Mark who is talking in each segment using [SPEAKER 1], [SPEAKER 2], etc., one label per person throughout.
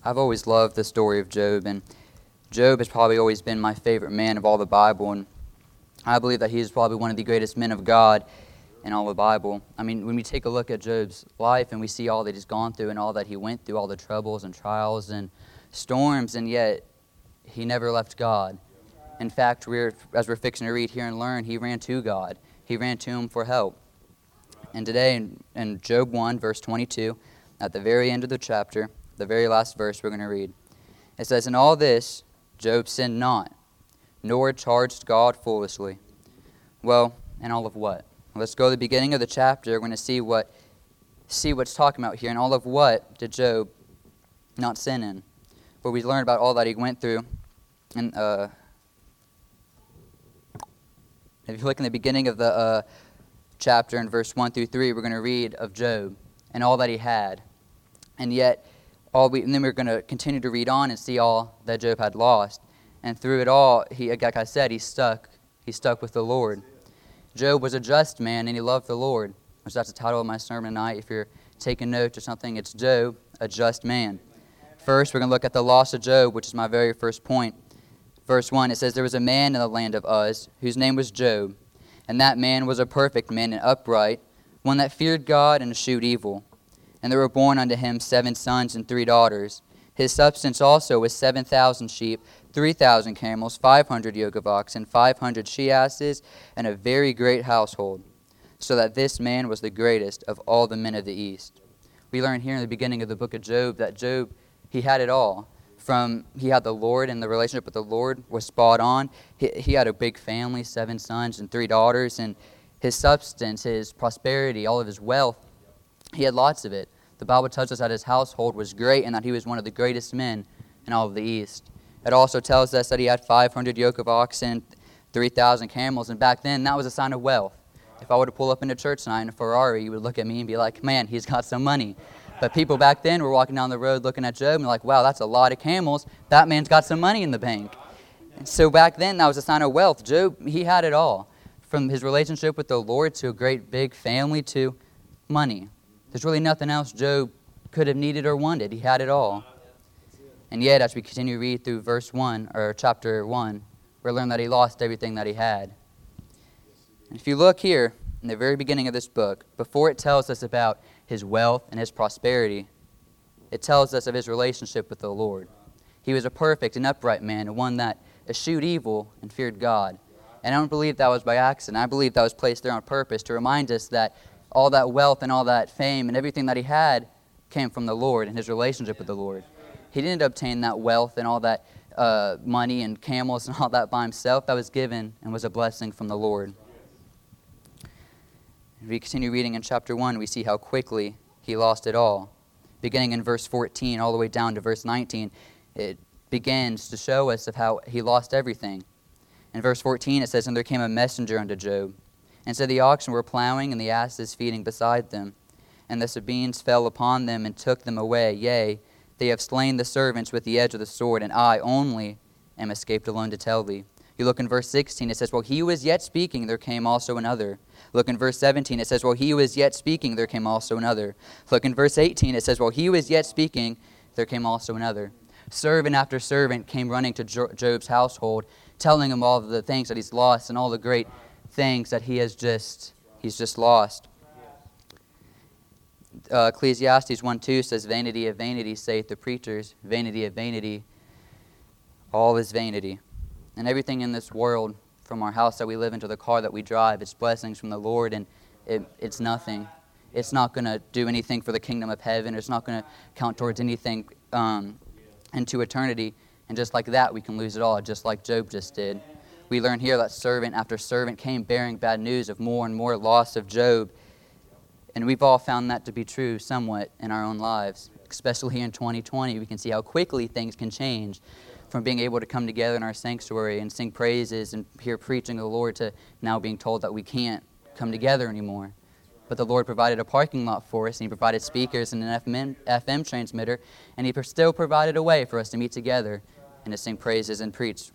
[SPEAKER 1] I've always loved the story of Job, and Job has probably always been my favorite man of all the Bible, and I believe that he is probably one of the greatest men of God in all the Bible. I mean, when we take a look at Job's life and we see all that he's gone through and all that he went through, all the troubles and trials and storms, and yet he never left God. In fact, as we're fixing to read here and learn, he ran to God. He ran to him for help. And today in Job 1, verse 22, at the very end of the chapter, the very last verse we're going to read, it says, "In all this, Job sinned not, nor charged God foolishly." Well, in all of what? Let's go to the beginning of the chapter. We're going to see what's talking about here. And all of what did Job not sin in? Where we learn about all that he went through. And if you look in the beginning of the chapter in verse 1 through 3, we're going to read of Job and all that he had. And yet, and then we're going to continue to read on and see all that Job had lost. And through it all, like I said, he stuck with the Lord. Job was a just man, and he loved the Lord. Which that's the title of my sermon tonight. If you're taking notes or something, it's Job, a just man. First, we're going to look at the loss of Job, which is my very first point. Verse 1, it says, "There was a man in the land of Uz, whose name was Job. And that man was a perfect man and upright, one that feared God and eschewed evil. And there were born unto him 7 sons and 3 daughters. His substance also was 7,000 sheep, 3,000 camels, 500 yoke of oxen, 500 she-asses, and a very great household. So that this man was the greatest of all the men of the East." We learn here in the beginning of the book of Job that Job, he had it all. He had the Lord, and the relationship with the Lord was spot on. He had a big family, 7 sons and 3 daughters, and his substance, his prosperity, all of his wealth, he had lots of it. The Bible tells us that his household was great and that he was one of the greatest men in all of the East. It also tells us that he had 500 yoke of oxen, 3,000 camels, and back then that was a sign of wealth. If I were to pull up into church tonight in a Ferrari, you would look at me and be like, "Man, he's got some money." But people back then were walking down the road looking at Job and like, "Wow, that's a lot of camels. That man's got some money in the bank." And so back then that was a sign of wealth. Job, he had it all. From his relationship with the Lord to a great big family to money. There's really nothing else Job could have needed or wanted. He had it all. And yet, as we continue to read through verse 1, or chapter 1, we learn that he lost everything that he had. And if you look here, in the very beginning of this book, before it tells us about his wealth and his prosperity, it tells us of his relationship with the Lord. He was a perfect and upright man, and one that eschewed evil and feared God. And I don't believe that was by accident. I believe that was placed there on purpose to remind us that all that wealth and all that fame and everything that he had came from the Lord and his relationship with the Lord. He didn't obtain that wealth and all that money and camels and all that by himself. That was given and was a blessing from the Lord. If we continue reading in chapter 1, we see how quickly he lost it all. Beginning in verse 14 all the way down to verse 19, it begins to show us of how he lost everything. In verse 14 it says, "And there came a messenger unto Job. And so the oxen were plowing, and the asses feeding beside them. And the Sabeans fell upon them, and took them away. Yea, they have slain the servants with the edge of the sword, and I only am escaped alone to tell thee." You look in verse 16, it says, "While he was yet speaking, there came also another." Look in verse 17, it says, "While he was yet speaking, there came also another." Look in verse 18, it says, "While he was yet speaking, there came also another." Servant after servant came running to Job's household, telling him all of the things that he's lost and all the great things that he's just lost. Ecclesiastes 1:2 says, "Vanity of vanity, saith the preachers, vanity of vanity, all is vanity." And everything in this world, from our house that we live in to the car that we drive, it's blessings from the Lord, and it's nothing. It's not going to do anything for the kingdom of heaven. It's not going to count towards anything into eternity. And just like that, we can lose it all, just like Job just did. We learn here that servant after servant came bearing bad news of more and more loss of Job. And we've all found that to be true somewhat in our own lives. Especially in 2020, we can see how quickly things can change. From being able to come together in our sanctuary and sing praises and hear preaching of the Lord to now being told that we can't come together anymore. But the Lord provided a parking lot for us, and He provided speakers and an FM transmitter, and He still provided a way for us to meet together and to sing praises and preach.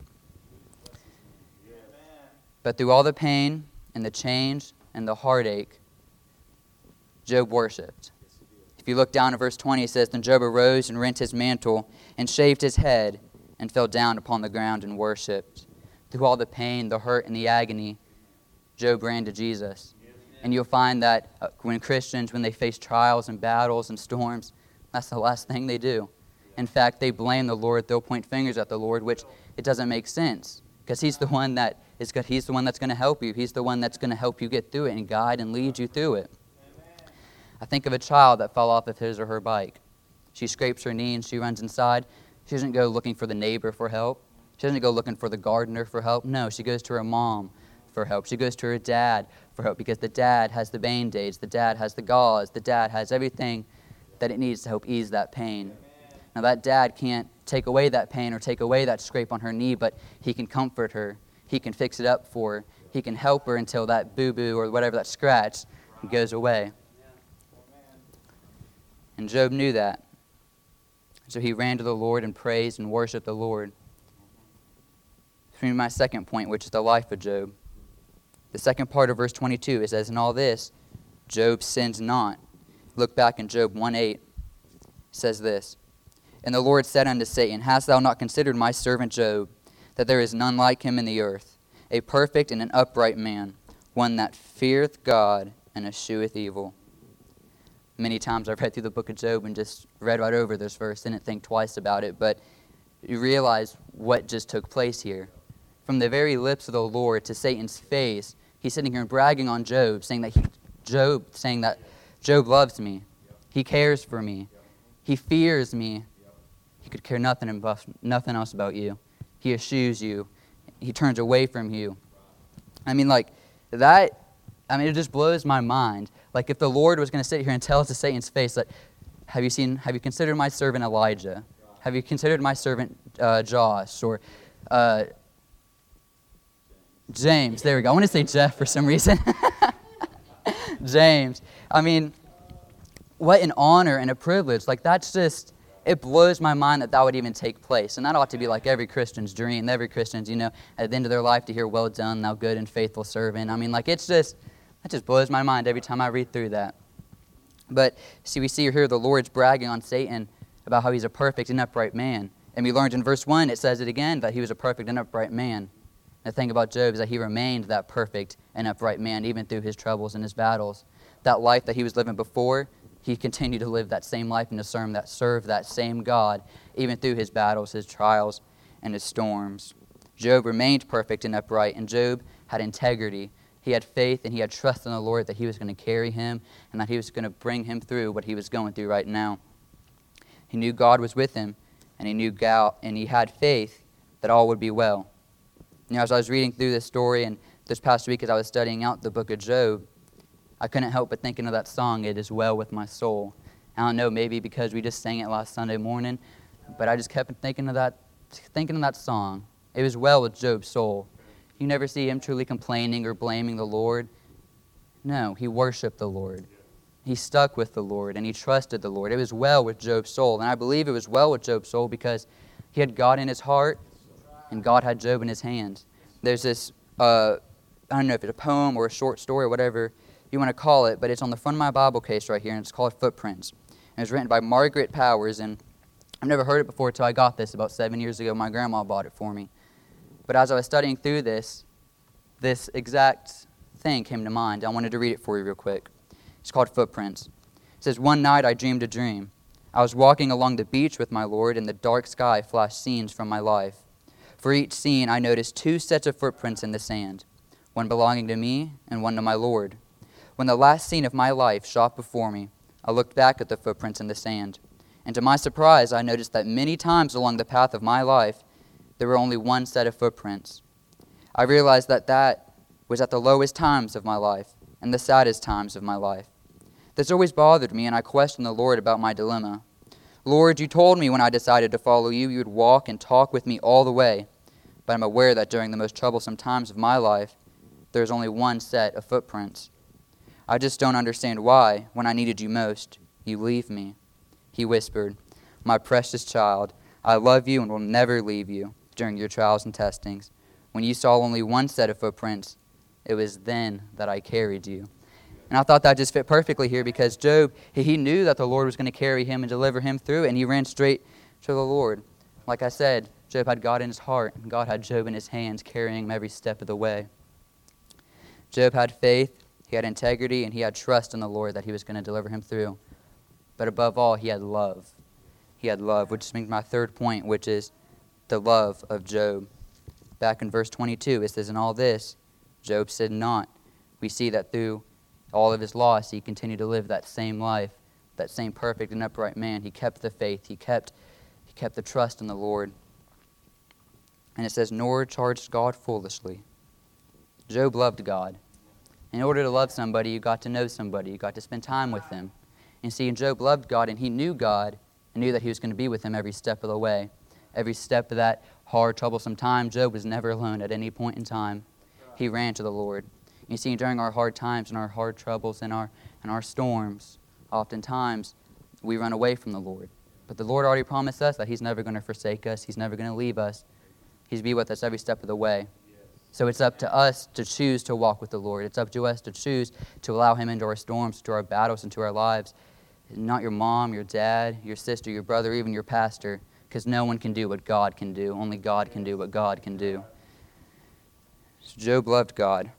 [SPEAKER 1] But through all the pain and the change and the heartache, Job worshipped. If you look down at verse 20, it says, Then Job arose and rent his mantle and shaved his head and fell down upon the ground and worshipped. Through all the pain, the hurt, and the agony, Job ran to Jesus. And you'll find that when Christians, when they face trials and battles and storms, that's the last thing they do. In fact, they blame the Lord. They'll point fingers at the Lord, which it doesn't make sense, because He's the one that is good. He's the one that's going to help you. He's the one that's going to help you get through it and guide and lead you through it. I think of a child that fell off of his or her bike. She scrapes her knee and she runs inside. She doesn't go looking for the neighbor for help. She doesn't go looking for the gardener for help. No, she goes to her mom for help. She goes to her dad for help, because the dad has the Band-Aids, the dad has the gauze, the dad has everything that it needs to help ease that pain. Now, that dad can't take away that pain or take away that scrape on her knee, but he can comfort her. He can fix it up for her. He can help her until that boo-boo or whatever, that scratch, goes away. And Job knew that. So he ran to the Lord and praised and worshiped the Lord. For me, my second point, which is the life of Job. The second part of verse 22, it says, In all this, Job sins not. Look back in Job 1:8. It says this, And the Lord said unto Satan, Hast thou not considered my servant Job, that there is none like him in the earth, a perfect and an upright man, one that feareth God and escheweth evil? Many times I've read through the book of Job and just read right over this verse, didn't think twice about it, but you realize what just took place here. From the very lips of the Lord to Satan's face, he's sitting here and bragging on Job, saying that Job loves me. He cares for me. He fears me. He could care nothing else about you. He eschews you. He turns away from you. It just blows my mind. Like, if the Lord was going to sit here and tell us to Satan's face that, have you considered my servant Elijah? Have you considered my servant Josh? Or James. There we go. I want to say Jeff for some reason. James. What an honor and a privilege. Like, that's just, it blows my mind that would even take place. And that ought to be like every Christian's dream. Every Christian's, at the end of their life to hear, Well done, thou good and faithful servant. That just blows my mind every time I read through that. But we see here the Lord's bragging on Satan about how he's a perfect and upright man. And we learned in verse 1, it says it again, that he was a perfect and upright man. The thing about Job is that he remained that perfect and upright man even through his troubles and his battles. That life that he was living before, he continued to live that same life and to serve that same God even through his battles, his trials, and his storms. Job remained perfect and upright, and Job had integrity. He had faith and he had trust in the Lord that he was going to carry him and that he was going to bring him through what he was going through right now. He knew God was with him, and he had faith that all would be well. As I was reading through this story, and this past week as I was studying out the book of Job, I couldn't help but thinking of that song, It Is Well With My Soul. I don't know, maybe because we just sang it last Sunday morning, but I just kept thinking of that song. It was well with Job's soul. You never see him truly complaining or blaming the Lord. No, he worshiped the Lord. He stuck with the Lord, and he trusted the Lord. It was well with Job's soul, and I believe it was well with Job's soul because he had God in his heart, and God had Job in his hands. There's this, I don't know if it's a poem or a short story or whatever you want to call it, but it's on the front of my Bible case right here, and it's called Footprints. And it was written by Margaret Powers, and I've never heard it before until I got this about 7 years ago. My grandma bought it for me. But as I was studying through this exact thing came to mind. I wanted to read it for you real quick. It's called Footprints. It says, One night I dreamed a dream. I was walking along the beach with my Lord, and the dark sky flashed scenes from my life. For each scene I noticed 2 sets of footprints in the sand, one belonging to me and one to my Lord. When the last scene of my life shot before me, I looked back at the footprints in the sand, and to my surprise I noticed that many times along the path of my life there were only one set of footprints. I realized that was at the lowest times of my life and the saddest times of my life. This always bothered me, and I questioned the Lord about my dilemma. Lord, you told me when I decided to follow you, you would walk and talk with me all the way. But I'm aware that during the most troublesome times of my life, there's only one set of footprints. I just don't understand why, when I needed you most, you leave me. He whispered, My precious child, I love you and will never leave you during your trials and testings. When you saw only one set of footprints, it was then that I carried you. And I thought that just fit perfectly here because Job, he knew that the Lord was going to carry him and deliver him through, and he ran straight to the Lord. Like I said, Job had God in his heart, and God had Job in his hands, carrying him every step of the way. Job had faith, he had integrity, and he had trust in the Lord that he was going to deliver him through. But above all, he had love. He had love, which brings my third point, which is the love of Job. Back in verse 22, it says, "In all this, Job sinned not." We see that through all of his loss, he continued to live that same life, that same perfect and upright man. He kept the faith. He kept the trust in the Lord. And it says, "Nor charged God foolishly." Job loved God. In order to love somebody, you got to know somebody. You got to spend time with them. And see, Job loved God, and he knew God, and knew that he was going to be with him every step of the way. Every step of that hard, troublesome time, Job was never alone at any point in time. He ran to the Lord. You see, during our hard times and our hard troubles and our storms, oftentimes we run away from the Lord. But the Lord already promised us that He's never going to forsake us. He's never going to leave us. He's be with us every step of the way. So it's up to us to choose to walk with the Lord. It's up to us to choose to allow Him into our storms, to our battles, into our lives. Not your mom, your dad, your sister, your brother, even your pastor, because no one can do what God can do. Only God can do what God can do. So Job loved God.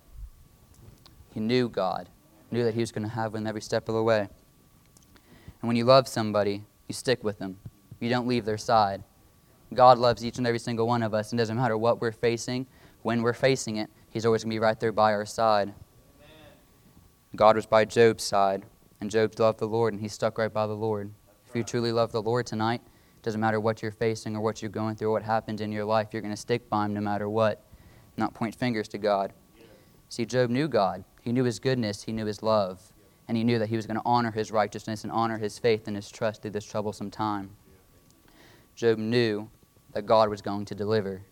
[SPEAKER 1] He knew God, knew that he was going to have him every step of the way. And when you love somebody, you stick with them. You don't leave their side. God loves each and every single one of us, and it doesn't matter what we're facing, when we're facing it, He's always going to be right there by our side. Amen. God was by Job's side, and Job loved the Lord, and he stuck right by the Lord. If you truly love the Lord tonight, it doesn't matter what you're facing or what you're going through or what happened in your life, you're going to stick by Him no matter what, not point fingers to God. See, Job knew God. He knew His goodness. He knew His love. And he knew that he was going to honor his righteousness and honor his faith and his trust through this troublesome time. Job knew that God was going to deliver.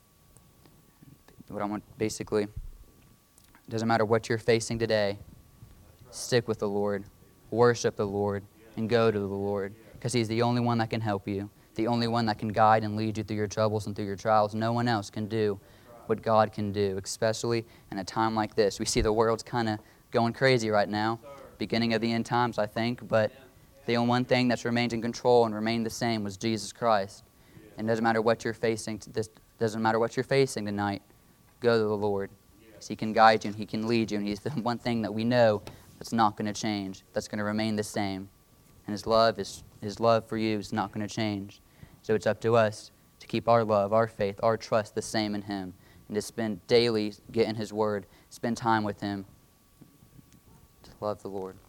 [SPEAKER 1] What I want, basically, it doesn't matter what you're facing today, stick with the Lord, worship the Lord, and go to the Lord, because He's the only one that can help you, the only one that can guide and lead you through your troubles and through your trials. No one else can do what God can do, especially in a time like this. We see the world's kind of going crazy right now, beginning of the end times, I think, but the only one thing that's remained in control and remained the same was Jesus Christ. And it doesn't matter what you're facing, tonight, go to the Lord, because He can guide you and He can lead you, and He's the one thing that we know that's not going to change, that's going to remain the same. And His love for you is not going to change. So it's up to us to keep our love, our faith, our trust the same in Him, and to spend daily, get in His Word, spend time with Him, to love the Lord.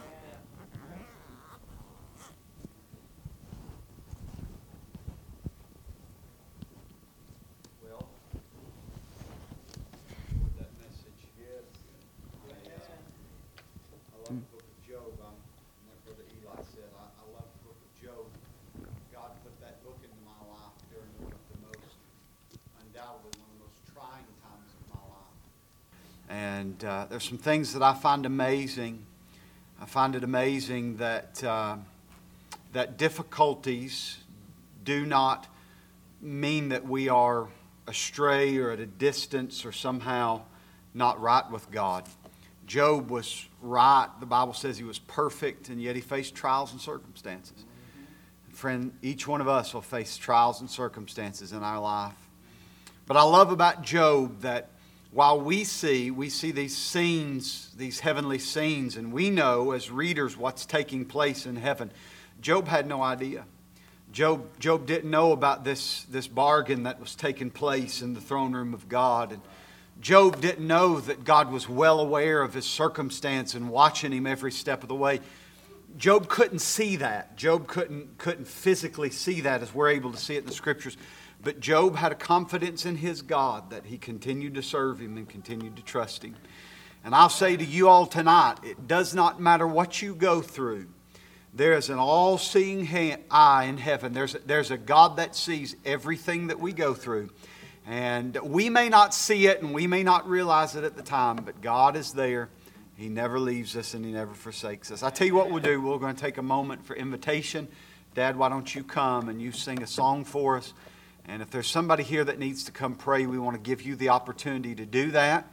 [SPEAKER 2] And there's some things that I find amazing. I find it amazing that that difficulties do not mean that we are astray or at a distance or somehow not right with God. Job was right. The Bible says he was perfect, and yet he faced trials and circumstances. Friend, each one of us will face trials and circumstances in our life. But I love about Job that while we see these scenes, these heavenly scenes, and we know as readers what's taking place in heaven, Job had no idea. Job didn't know about this bargain that was taking place in the throne room of God. And Job didn't know that God was well aware of his circumstance and watching him every step of the way. Job couldn't see that. Job couldn't physically see that as we're able to see it in the Scriptures. But Job had a confidence in his God that he continued to serve Him and continued to trust Him. And I'll say to you all tonight, it does not matter what you go through. There is an all-seeing eye in heaven. There's a God that sees everything that we go through. And we may not see it and we may not realize it at the time, but God is there. He never leaves us and He never forsakes us. I tell you what we'll do. We're going to take a moment for invitation. Dad, why don't you come and you sing a song for us? And if there's somebody here that needs to come pray, we want to give you the opportunity to do that.